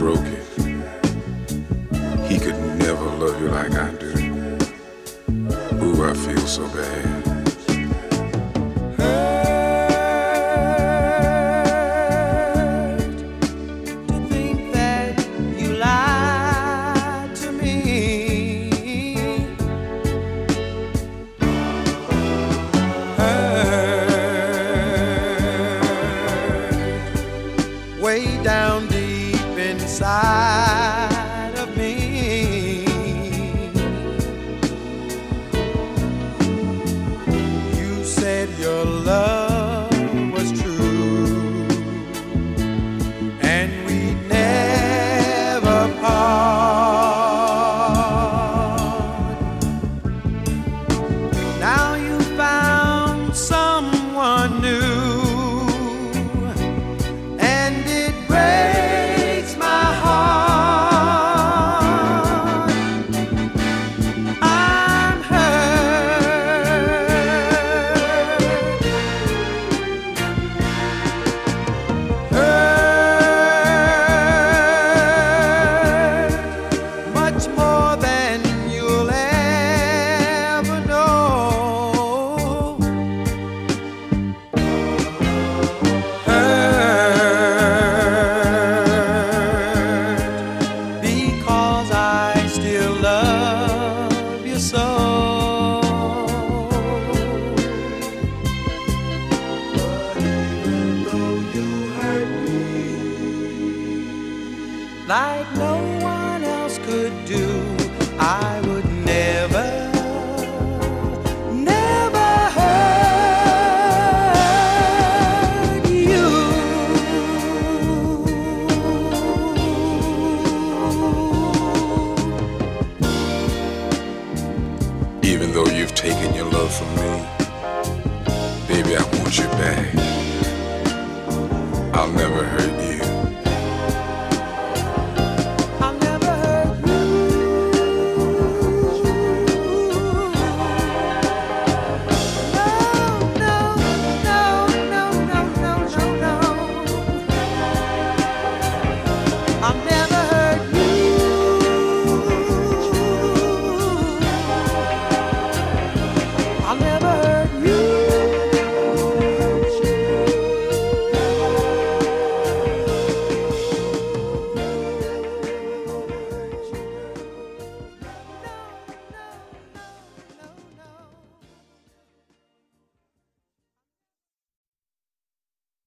broke it. He could never love you like I do. Ooh, I feel so bad. Way down deep inside of me, you said your love was true, and we'd never part. Now you found someone new, like no one else could do. I would never, never hurt you. Even though you've taken your love from me, baby, I want you back. I'll never hurt you.